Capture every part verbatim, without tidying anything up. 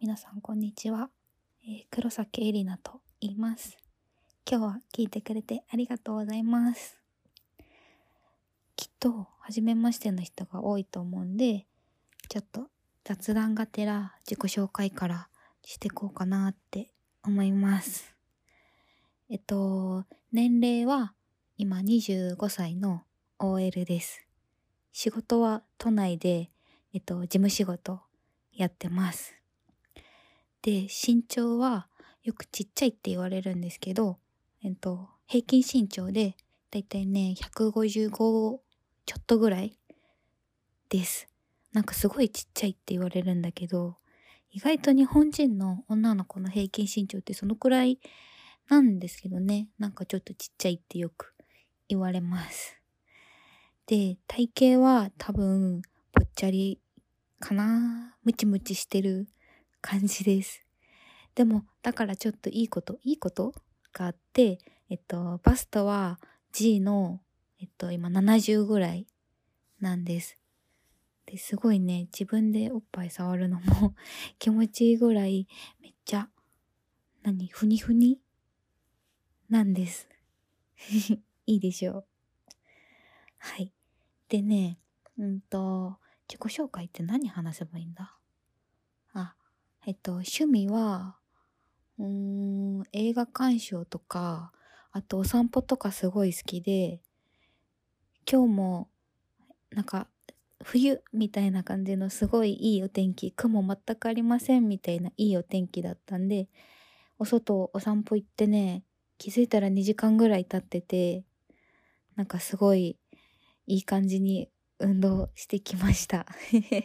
皆さんこんにちは、えー、黒崎エリナと言います。今日は聞いてくれてありがとうございます。きっと初めましての人が多いと思うんで、ちょっと雑談がてら自己紹介からしていこうかなって思います。えっと年齢は今にじゅうごさいの オーエル です。仕事は都内でえっと事務仕事やってます。で、身長はよくちっちゃいって言われるんですけど、えっと、平均身長でだいたいね、ひゃくごじゅうごちょっとぐらいです。なんかすごいちっちゃいって言われるんだけど、意外と日本人の女の子の平均身長ってそのくらいなんですけどね、なんかちょっとちっちゃいってよく言われます。で、体型は多分ぽっちゃりかな、ムチムチしてる感じです。でも、だからちょっといいこと、いいことがあって、えっと、バストは G の、えっと、今ななじゅうぐらいなんです。で、すごいね、自分でおっぱい触るのも気持ちいいぐらい、めっちゃ、何、ふにふになんです。いいでしょう。はい。でね、うんと、自己紹介って何話せばいいんだ？あ、えっと、趣味は、うーん、映画鑑賞とか、あとお散歩とかすごい好きで、今日もなんか冬みたいな感じのすごいいいお天気、雲全くありませんみたいないいお天気だったんで、お外お散歩行ってね、気づいたらにじかんぐらい経ってて、なんかすごいいい感じに運動してきました。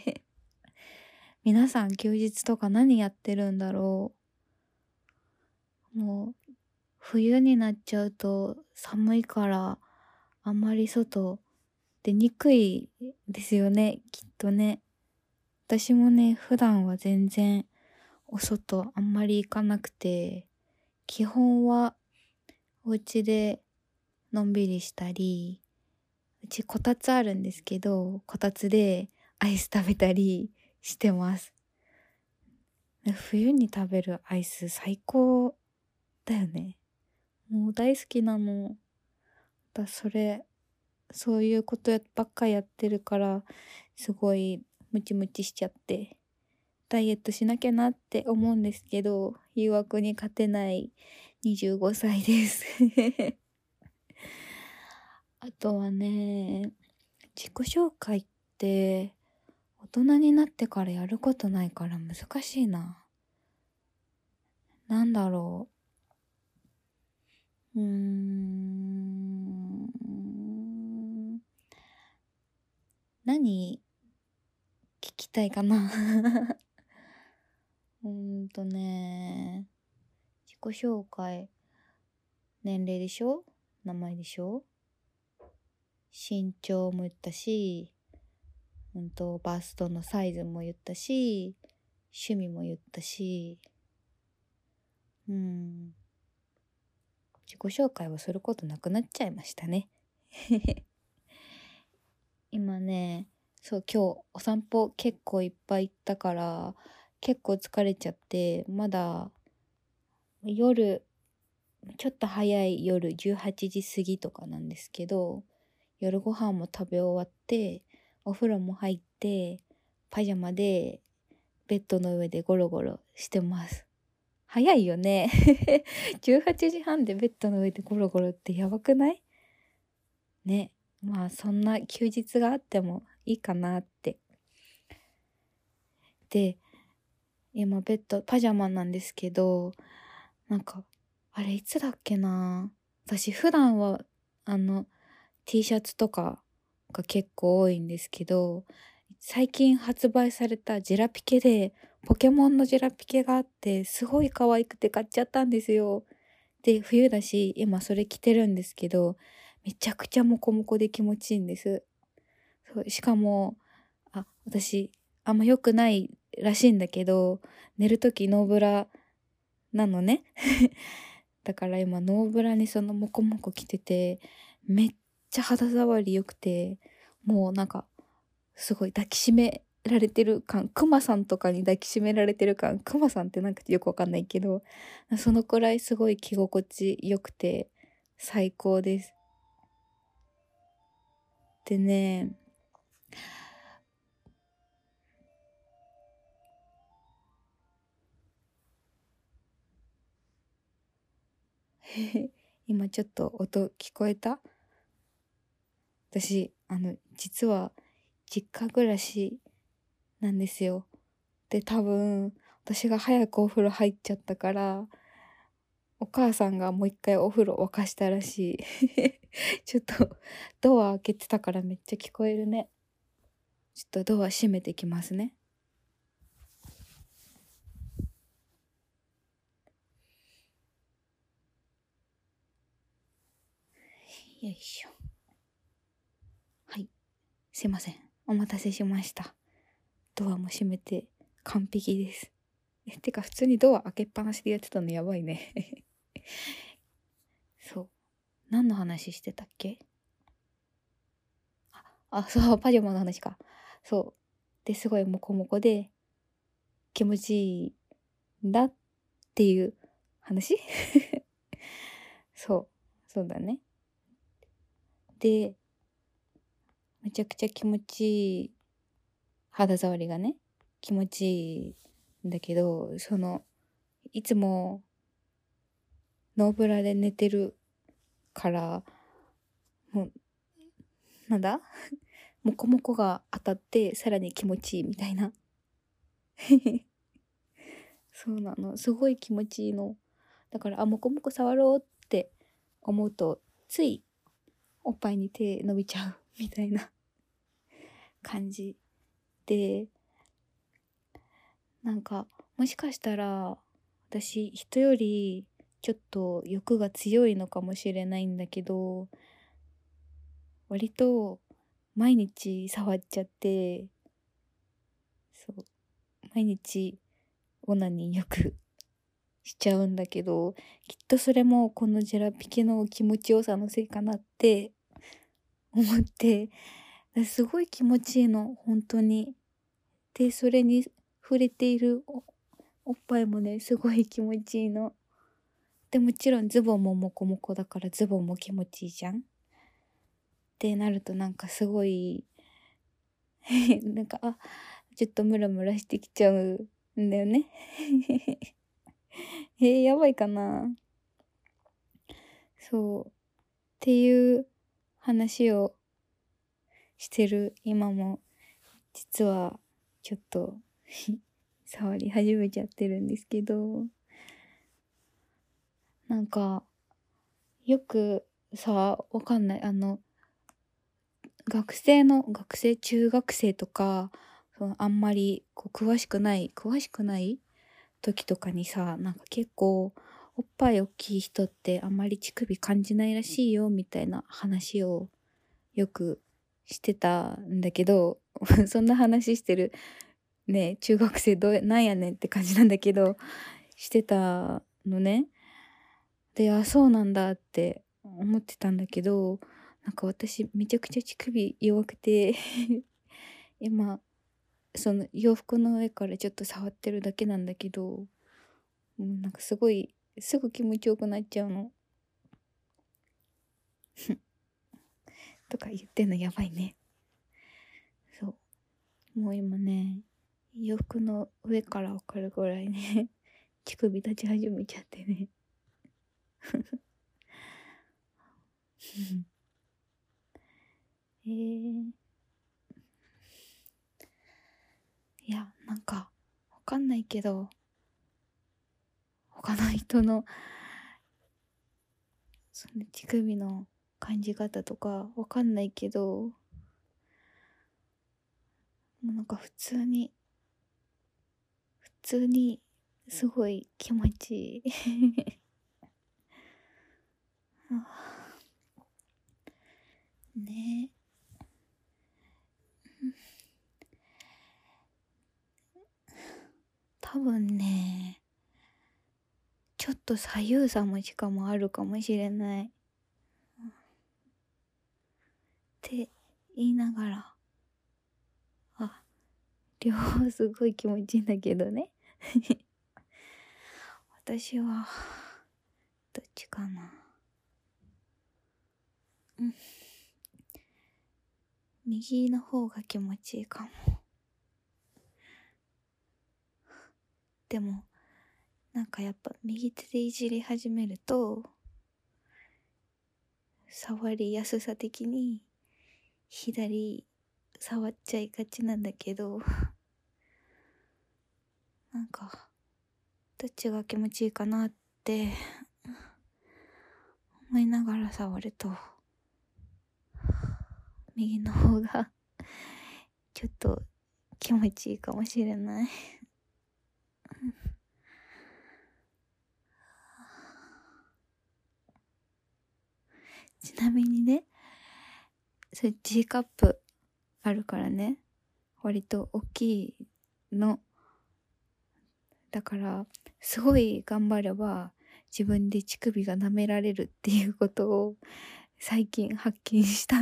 皆さん休日とか何やってるんだろう。もう冬になっちゃうと寒いからあんまり外出にくいですよね、きっとね。私もね、普段は全然お外あんまり行かなくて、基本はお家でのんびりしたり、うちこたつあるんですけど、こたつでアイス食べたりしてます。冬に食べるアイス最高だよね。もう大好きなの。だそれ、そういうことばっかやってるから、すごいムチムチしちゃって、ダイエットしなきゃなって思うんですけど、誘惑に勝てないにじゅうごさいです。あとはね、自己紹介って大人になってからやることないから難しいな。なんだろう。うーん。何聞きたいかな。うーんとね、自己紹介。年齢でしょ？名前でしょ？身長も言ったし、うんと、バストのサイズも言ったし、趣味も言ったし、うん。自己紹介をすることなくなっちゃいましたね。今ね、そう、今日お散歩結構いっぱい行ったから、結構疲れちゃって、まだ夜、ちょっと早い夜じゅうはちじ過ぎとかなんですけど、夜ご飯も食べ終わって、お風呂も入って、パジャマでベッドの上でゴロゴロしてます。早いよね。じゅうはちじはんでベッドの上でゴロゴロってやばくない？ね。まあそんな休日があってもいいかなって。で、今ベッド、パジャマなんですけど、なんか、あれいつだっけな。私普段はあの T シャツとかが結構多いんですけど、最近発売されたジェラピケでポケモンのジェラピケがあってすごい可愛くて買っちゃったんですよ。で、冬だし今それ着てるんですけど、めちゃくちゃモコモコで気持ちいいんです。そう、しかも、あ、私あんま良くないらしいんだけど、寝るときノーブラなのね。だから今ノーブラにそのモコモコ着てて、めっちゃ肌触り良くて、もうなんかすごい抱きしめられてる感、クマさんとかに抱きしめられてる感、クマさんってなんかよくわかんないけど、そのくらいすごい着心地良くて最高です。でね、今ちょっと音聞こえた？私、あの、実は実家暮らしなんですよ。で、多分、私が早くお風呂入っちゃったから、お母さんがもう一回お風呂沸かしたらしい。ちょっと、ドア開けてたからめっちゃ聞こえるね。ちょっとドア閉めてきますね。よいしょ。はい。すいません。お待たせしました。ドアも閉めて完璧です。え、てか普通にドア開けっぱなしでやってたのやばいね。そう。何の話してたっけ？あ、あ、そう、パジャマの話か。そう。で、すごいモコモコで気持ちいいんだっていう話。そう。そうだね。で、めちゃくちゃ気持ちいい。肌触りがね、気持ちいいんだけど、その、いつもノーブラで寝てるから、もう、なんだモコモコが当たってさらに気持ちいいみたいな。そうなの。すごい気持ちいいの。だから、あ、モコモコ触ろうって思うと、ついおっぱいに手伸びちゃうみたいな感じで、なんか、もしかしたら、私、人よりちょっと欲が強いのかもしれないんだけど、割と毎日触っちゃって、そう、毎日オナニーよくしちゃうんだけど、きっとそれもこのジェラピケの気持ちよさのせいかなって思って、すごい気持ちいいの、本当に。で、それに触れているお、おっぱいもね、すごい気持ちいいの。で、もちろんズボンもモコモコだからズボンも気持ちいいじゃんってなるとなんかすごいなんか、あ、ちょっとムラムラしてきちゃうんだよねえー、やばいかな。そう。っていう話をしてる今も、実はちょっと触り始めちゃってるんですけど、なんか、よくさ、わかんない。あの、学生の、学生、中学生とか、そのあんまりこう詳しくない、詳しくない時とかにさ、なんか結構、おっぱい大きい人ってあんまり乳首感じないらしいよ、みたいな話をよくしてたんだけど、そんな話してるね、中学生どう、なんやねんって感じなんだけど、してたのね。で、あ、そうなんだって思ってたんだけど、なんか私めちゃくちゃ乳首弱くて今、その洋服の上からちょっと触ってるだけなんだけど、もうなんかすごい、すぐ気持ちよくなっちゃうの。とか言ってんのやばいね。そう。もう今ね、洋服の上からわかるぐらいね、乳首立ち始めちゃってね。えー、いや、なんか、わかんないけど、他の人の、その乳首の感じ方とかわかんないけど、もうなんか普通に、普通に、すごい気持ちいい。ねえ。多分ね、ちょっと左右差もしかもあるかもしれない。って言いながら、あ、 両方すごい気持ちいいんだけどね私はどっちかな。うん、右の方が気持ちいいかも。でもなんかやっぱ右手でいじり始めると触りやすさ的に左触っちゃいがちなんだけどなんかどっちが気持ちいいかなって思いながら触ると右の方がちょっと気持ちいいかもしれないちなみにね、それ G カップあるからね、割と大きいのだからすごい頑張れば自分で乳首が舐められるっていうことを最近発見した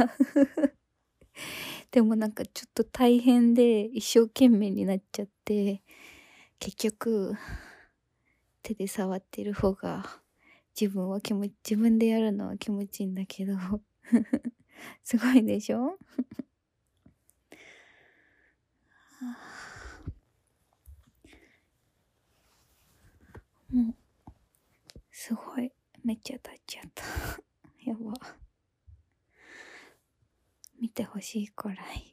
でもなんかちょっと大変で一生懸命になっちゃって結局手で触ってる方が自分は気持ち自分でやるのは気持ちいいんだけどすごいでしょもうすごいめっちゃ立っちゃったやば見てほしいくらい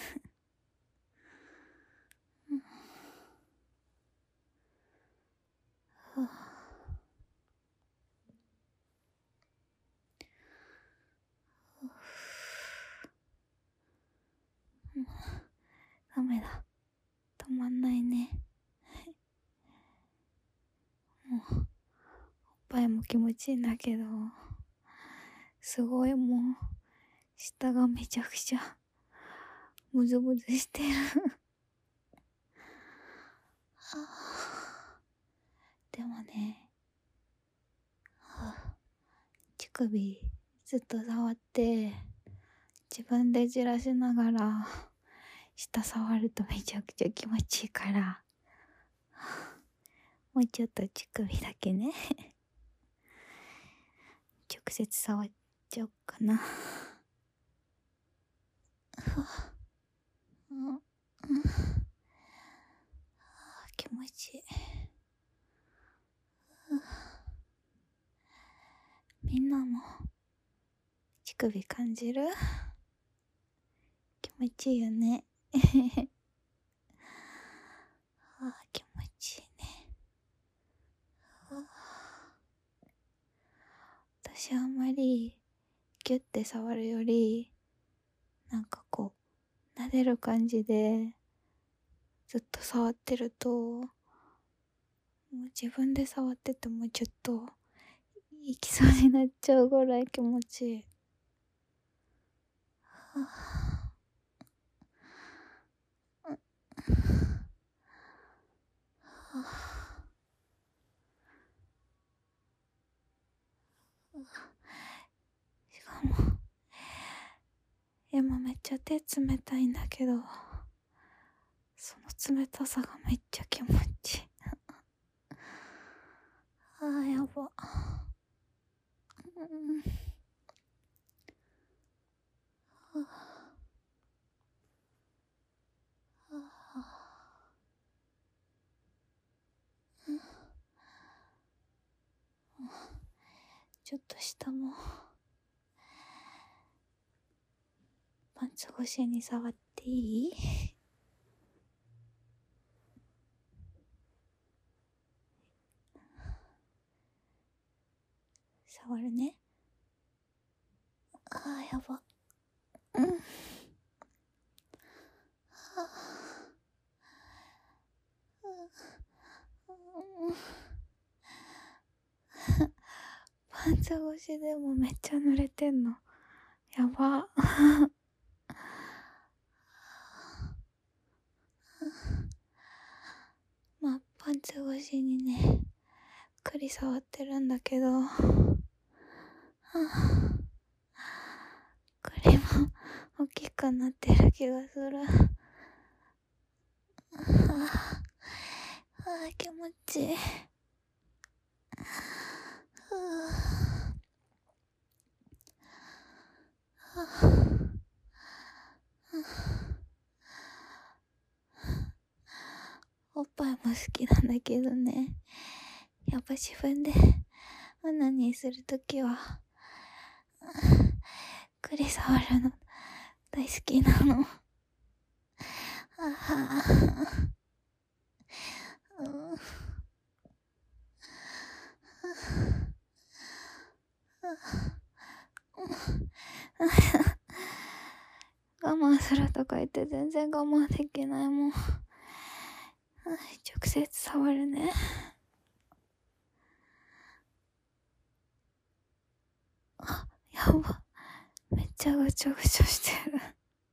ダメだ止まんないねもうおっぱいも気持ちいいんだけどすごいもう下がめちゃくちゃムズムズしてるでもね、はあ、乳首ずっと触って自分でじらしながら下触るとめちゃくちゃ気持ちいいから、はあ、もうちょっと乳首だけね直接触っちゃおうかな。はあ、うん、うん、はあ、気持ちいい。みんなも乳首感じる？気持ちいいよねああ、気持ちいいね。私あんまりギュッて触るよりなんかこう撫でる感じでずっと触ってるともう自分で触っててもちょっと行きそうになっちゃうぐらい気持ちいい。はあ、はあ、しかも今めっちゃ手冷たいんだけどその冷たさがめっちゃ気持ちいいあーやば、うん、はあ、はあ、うん、ちょっと下もパンツ越しに触っていい？触るね。あーやば、うん、はあ、うん、パンツ越しでもめっちゃ濡れてんのやばまあパンツ越しにねくり触ってるんだけど、はあ、くりも大きくなってる気がする。 気持ちいい。ふぅ。はぁ。おっぱいも好きなんだけどね。やっぱ自分でオナニーするときは、クリ触るの大好きなの。あはぁ。うん。我慢するとか言って全然我慢できないもん。直接触るね。あ、やば。めっちゃぐちょぐちょしてる。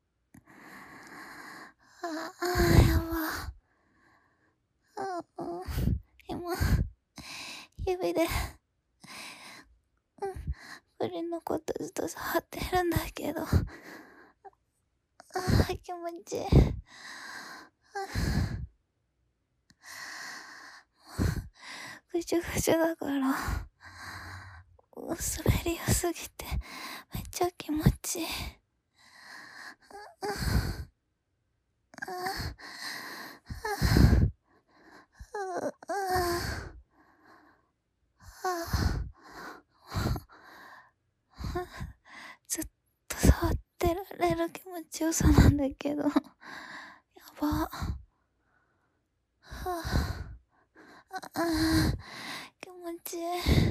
ああ、やば。ああ、今、指で、うん、栗のことずっと触ってるんだけど。ああ、気持ちいい。ぐちょぐちょだから、滑りやすぎて、めっちゃ気持ちいい。ずっと触ってられる気持ちよさなんだけど、やば。はあ、ああ、気持ちいい。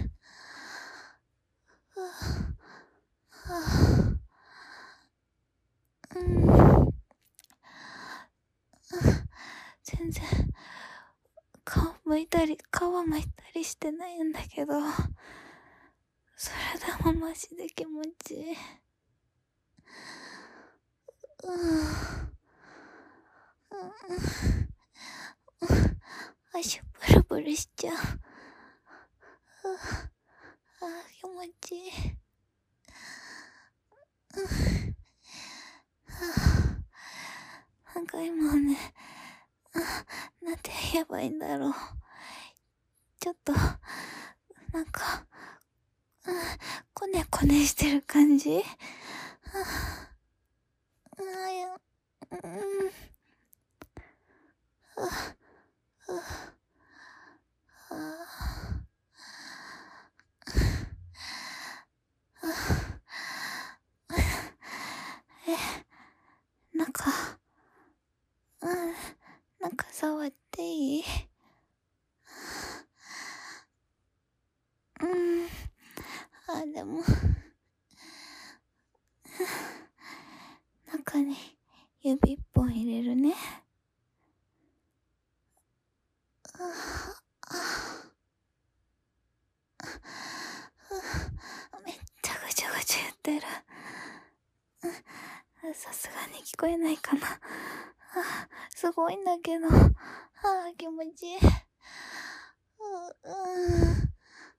はあ、はあ、うん。全然、顔向いたり、皮むいたりしてないんだけど、それでもマジで気持ちいい。うん。足ブルブルしちゃう。ああ、気持ちいい。なんか今ね、なんて言えばいいんだろう。ちょっと、なんか、こねこねしてる感じ。ああ、や、うん。ああ、ああ。え、なんか、うん、なんか触っていい？うん。あ、でも、中に指一本入れるね。めっちゃぐちゃぐちゃ言ってる。さすがに聞こえないかな。あ、すごいんだけど。ああ、気持ちいい。う、うん。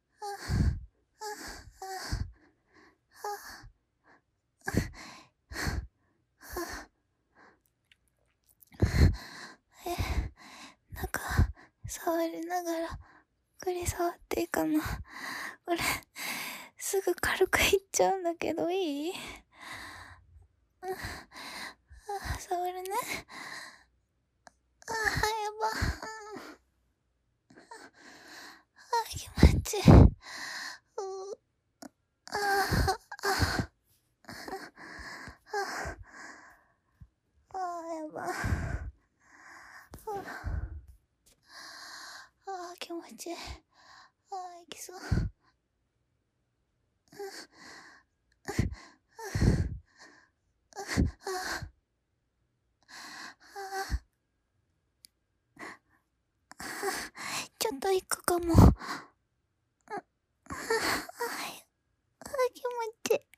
え、なんか、触りながら、くり触っていいかな。これ、すぐ軽くいっちゃうんだけど、いい？うん、あ、触るね。あ、やば。あ、気持ちいい。う、あ、あ、あ、やば。あ、気持ちいい。あ、いきそう。ちょっと行くかも。あ、気持ちいい。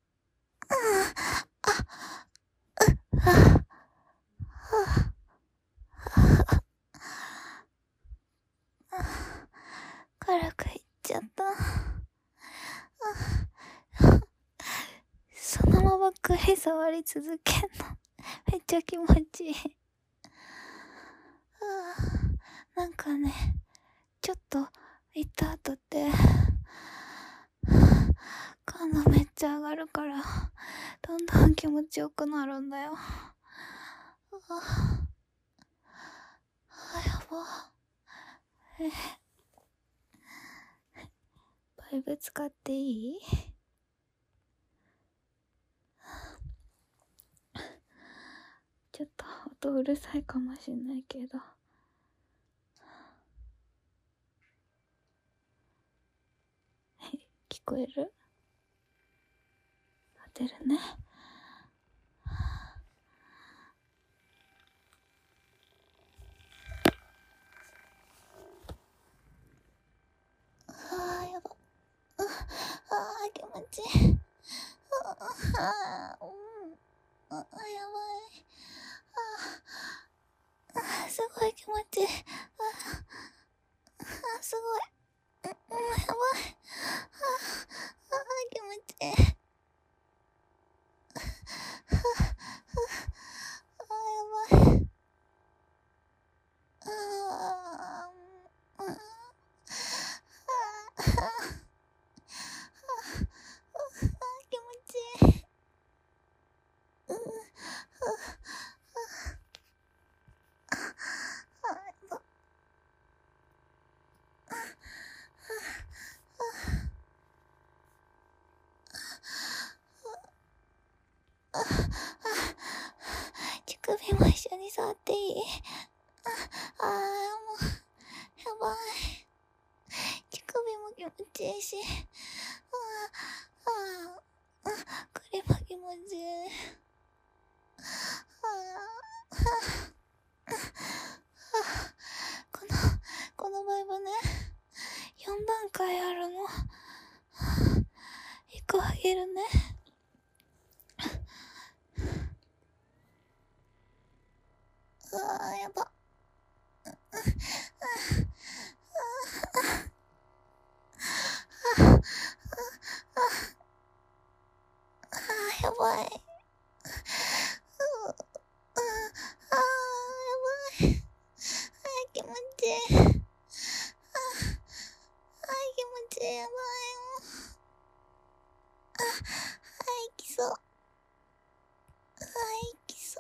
軽くいっちゃった。そのままくり触り続けんのめっちゃ気持ちいい。 なんかね、ちょっと行った後って感度めっちゃ上がるから、どんどん気持ちよくなるんだよ。ああ、やば。え、バイブ使っていい？ちょっと音うるさいかもしんないけど。聞こえる？当てるね。あーやば。あー気持ちいい。あー、うん。あ、やばい。あー、すごい気持ちいい。あー、すごい。うん、やばい。あー、気持ちいい。あー、やばい。あー、うん。あー、気持ちいい。うん。乳首も一緒に触っていい？ああー、もう、やばい。乳首も気持ちいいし、ああ、ああ、これも気持ちいい。ああ、この、このバイブね、よん段階あるの。いっこあげるね。うわー、やば。あー、やばい。ああー、やばい。あー、気持ちいい。あー、あー、気持ちいい。やばい。あ、あ、行きそう。あ、行きそう。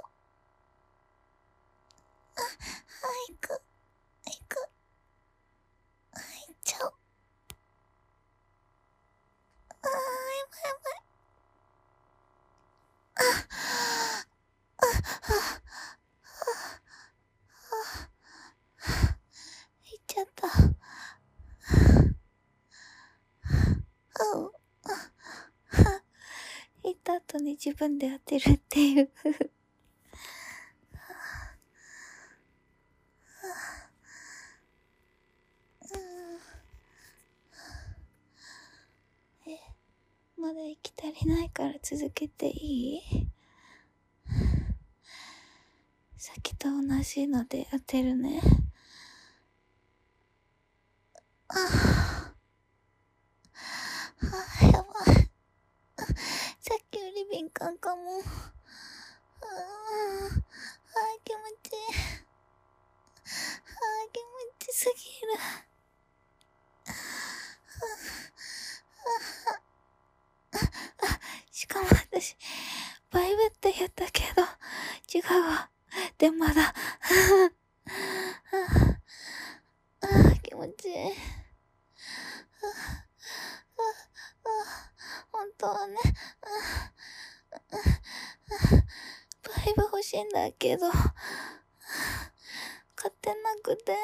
あ、あ、行く。行く。あ、行っちゃおう。あー、やばいやばい。あ、あ、あ、あ、行っちゃった。うん。行った後に自分で当てるっていうえ、まだ息足りないから続けていい？さっきと同じので当てるね。ああ、あ、やばい。さっきより敏感かも。ああ、あ、気持ちいい。あ、気持ちすぎる。しかも私、バイブって言ったけど、違うわ。で、まだ。ああ、気持ちいい。本当はね、バイブ欲しいんだけど、買ってなくて。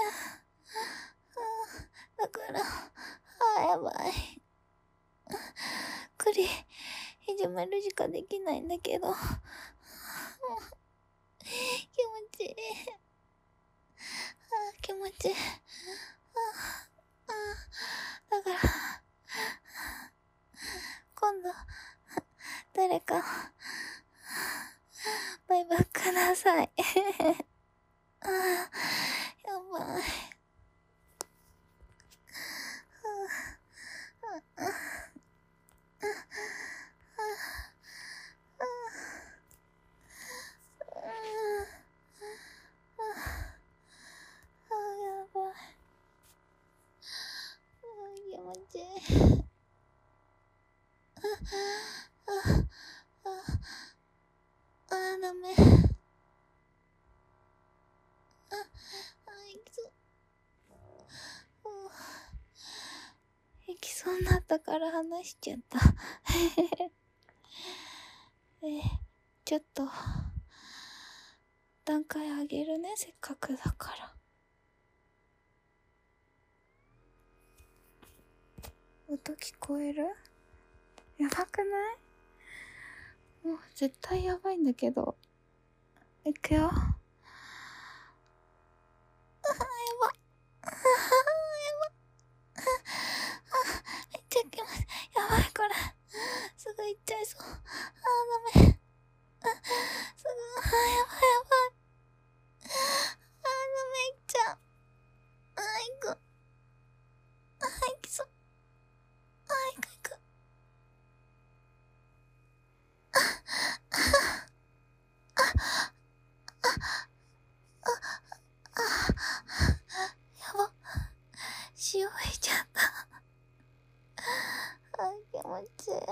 だから、ああ、やばい。栗、いじめるしかできないんだけど。気持ちいい。あ、気持ちいい。ああ、だから、今度、誰か、バイバイください。ああ、やばい。ああ、やばい。 あ、ダメ。あ、あ、いきそう。いきそうになったから話しちゃった。え、ちょっと、段階上げるね、せっかくだから。音聞こえる？やばくない？もう絶対やばいんだけど。いくよ。あー、やば。あー、やば。あ、めっちゃきます。やばい、これ。すぐ行っちゃいそう。あー、ダメ。あ、すぐ、あー、やばい、やばい。あー、ダメ、行っちゃう。あー、行く。あー、行きそう。あー、行く、行く。やば。潮吹いちゃった。あー、気持ちいい。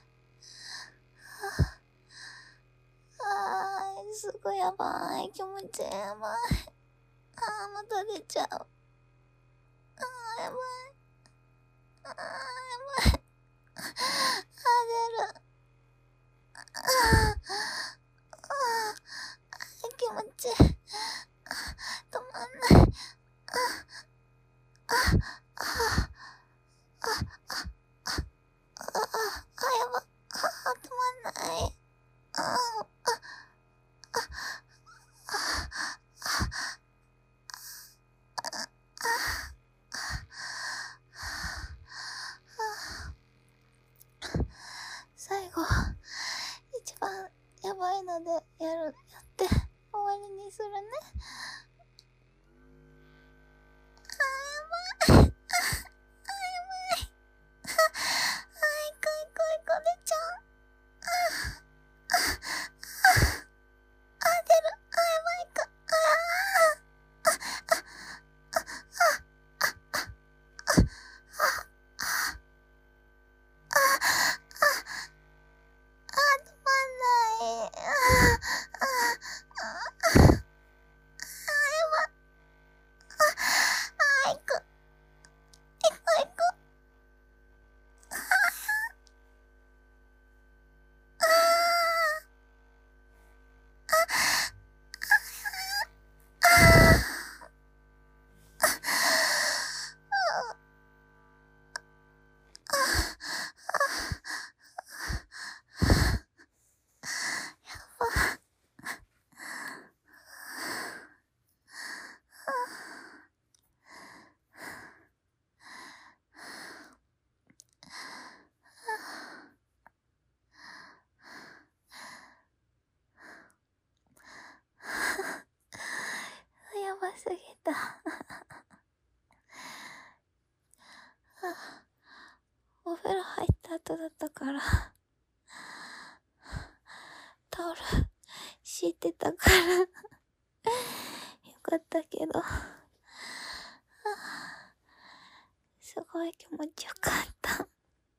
あー、すごいやばい。気持ちいい、やばい。あー、また出ちゃう。あー、やばい。あー、やばい。あー、出る。あー、あー、気持ちいい。あー、止まんない。あー、あー、あー、あ、あ、あ、あ、あ、あ、やば。あ、止まんない。あ、あ、あ、あ、最後、一番やばいのでやる、やって終わりにするね。あー、やばい。あー、やばい。あー、あー、いこいこいこ出ちゃう。あー、あー、あー、あー、出る。あー、やばいか。あー、あ、あ、あ、あ、あ、あ、あ、あ、あ、止まんない。あー、あー、あー、あー、やばい。あ、あー、行く。行く、行く。あー、やばすぎた。お風呂入った後だったからタオル敷いてたからよかったけど、すごい気持ちよかった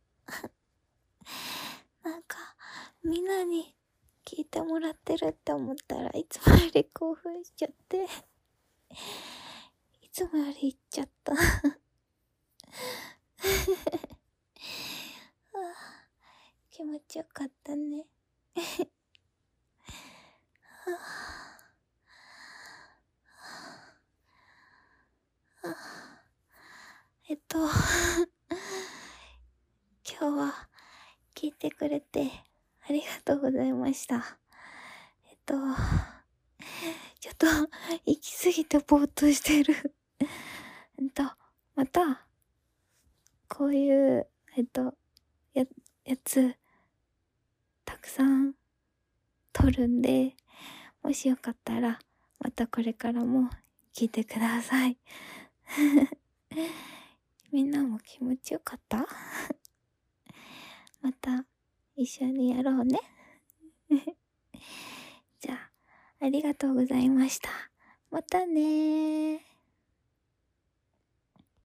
なんかみんなに聞いてもらってるって思ったらいつもより興奮しちゃっていつもより言っちゃった気持ちよかったねえっと今日は聞いてくれてありがとうございました。えっとちょっと行き過ぎてぼーっとしてるえっとまたこういうえっとややつたくさん撮るんで、もしよかったらまたこれからも聞いてくださいみんなも気持ちよかったまた一緒にやろうねじゃあありがとうございました。またねー。